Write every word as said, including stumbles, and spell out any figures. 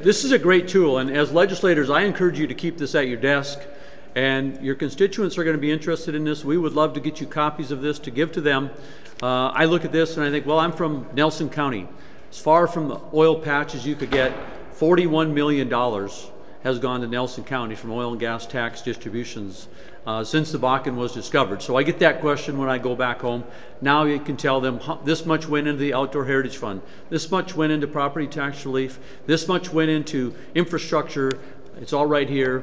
This is a great tool, and as legislators, I encourage you to keep this at your desk, and your constituents are going to be interested in this. We would love to get you copies of this to give to them. Uh, I look at this and I think, well, I'm from Nelson County. As far from the oil patch as you could get, forty-one million dollars has gone to Nelson County from oil and gas tax distributions uh, since the Bakken was discovered. So I get that question when I go back home. Now you can tell them how, this much went into the Outdoor Heritage Fund, this much went into property tax relief, this much went into infrastructure. It's all right here.